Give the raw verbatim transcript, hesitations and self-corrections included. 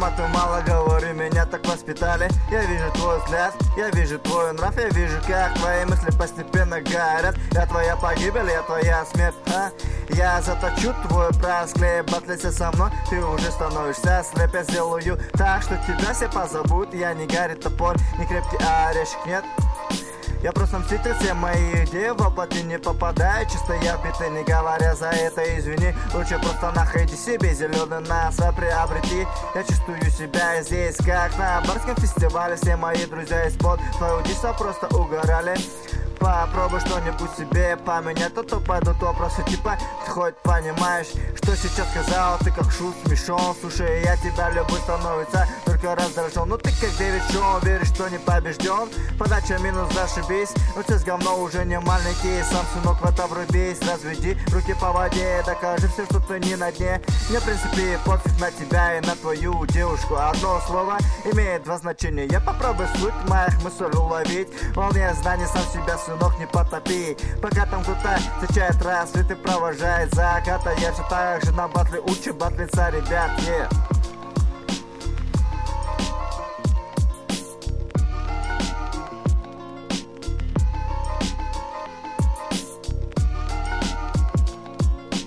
Мама, ты мало говори, меня так воспитали. Я вижу твой взгляд, я вижу твой нрав, я вижу, как твои мысли постепенно горят. Я твоя погибель, я твоя смерть, а? Я заточу твой прасклей, батлися со мной, ты уже становишься слеп. Я сделаю так, что тебя все позабудут. Я не горит топор, не крепкий орешек, нет. Я просто мститель, все мои идеи воплоти не попадаю. Чисто я вбитый, не говоря за это извини. Лучше просто находи себе зеленый нас приобрети. Я чувствую себя здесь, как на барском фестивале. Все мои друзья из-под твоего диса просто угорали. Попробуй что-нибудь себе поменять, то то пойдут вопросы типа: ты хоть понимаешь, что сейчас сказал? Ты как шут смешон, слушай, я тебя люблю, становится только раздражен. Ну ты как Дэвид Шоу, веришь, что не побежден. Подача минус, зашибись, но ты с говно уже не маленький. Сам, сынок, в это врубись, разведи руки по воде, докажи все, что ты не на дне. Мне, в принципе, пофиг на тебя и на твою девушку. Одно слово имеет два значения. Я попробую суть моих мыслей уловить. Волне знаний сам себя, сынок, не потопи. Пока там кто-то встречает рассвет и провожает заката, я все так же на батле учу батлиться, ребят, yeah.